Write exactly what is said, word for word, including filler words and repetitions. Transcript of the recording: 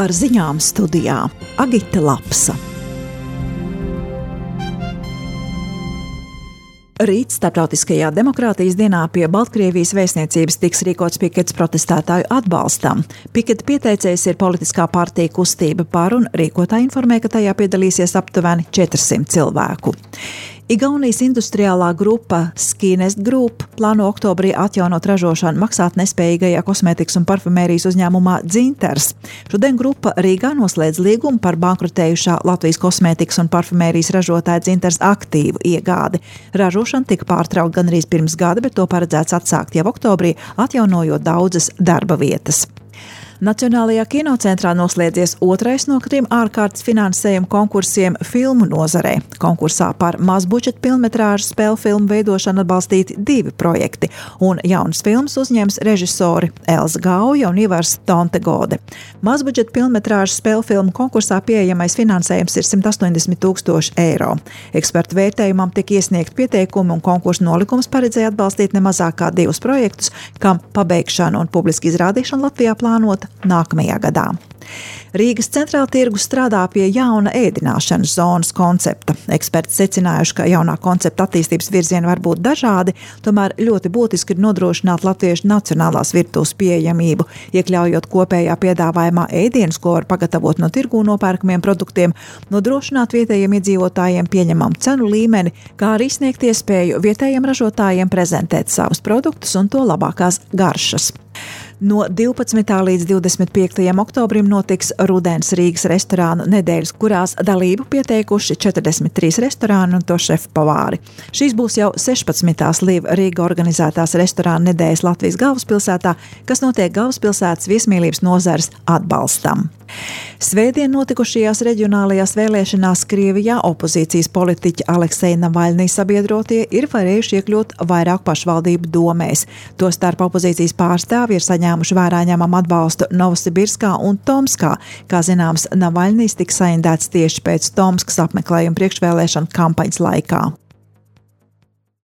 Ar ziņām studijā Agita Lapsa. Rīt Starptautiskajā demokrātijas dienā pie Baltkrievijas vēstniecības tiks rīkots pikets protestētāju atbalstam. Piketa pieteicējs ir politiskā partija Kustība par, un rīkotāji informē, ka tajā piedalīsies aptuveni četrsimt cilvēku. Igaunijas industriālā grupa Skinest Group plāno oktobrī atjaunot ražošanu maksāt nespējīgajā kosmētikas un parfumērijas uzņēmumā Dzinters. Šodien grupa Rīgā noslēdz līgumu par bankrotējušā Latvijas kosmētikas un parfumērijas ražotāja Dzinters aktīvu iegādi. Ražošana tika pārtraukta gandrīz pirms gada, bet to paredzēts atsākt jau oktobrī, atjaunojot daudzas darba vietas. Nacionālajā kinocentrā noslēdzies otrais no trim ārkārtas finansējuma konkursiem filmu nozarē. Konkursā par mazbudžeta pilnmetrāžu spēļu filmu veidošanu atbalstīti divi projekti, un jaunas filmas uzņems režisori Elza Gauja un Ivars Tontegode. Mazbudžeta pilnmetrāžu spēļu filmu konkursā pieejamais finansējums ir simt astoņdesmit tūkstoši eiro. Ekspertu vērtējumam tika iesniegt pieteikumi, un konkursu nolikums paredzēja atbalstīt ne mazāk kā divus projektus, kam pabeigšana un publiska izrādīšana Latvijā plānota nākamajā gadā. Rīgas centrāla tirgus strādā pie jauna ēdināšanas zonas koncepta. Eksperti secinājuši, ka jaunā koncepta attīstības virzieni var būt dažādi, tomēr ļoti būtiski ir nodrošināt latviešu nacionālās virtuves pieejamību, iekļaujot kopējā piedāvājumā ēdienus, ko var pagatavot no tirgū nopērkamiem produktiem, nodrošināt vietējiem iedzīvotājiem pieņemamu cenu līmeni, kā arī sniegt iespēju vietējiem ražotājiem prezentēt savus produktus un to labākās garšas. No divpadsmitā līdz divdesmit piektajam oktobrim notiks Rudens Rīgas restorānu nedēļas, kurās dalību pieteikuši četrdesmit trīs restorāni un to šefu pavāri. Šīs būs jau sešpadsmitās Live Riga organizētās restorānu nedēļas Latvijas galvaspilsētā, kas notiek galvaspilsētas viesmīlības nozares atbalstam. Svētdien notikušajās reģionālajās vēlēšanās Krievijā opozīcijas politiķi Alekseja Navaļnī sabiedrotie ir varējuši iekļūt vairāk pašvaldību domēs. Tostarp opozīcijas pārstāvji ir saņēmuši vērā ņemam atbalstu Novosibirskā un Tomskā. Kā zināms, Navaļnīs tika saindēts tieši pēc Tomskas apmeklējuma priekšvēlēšana kampaņas laikā.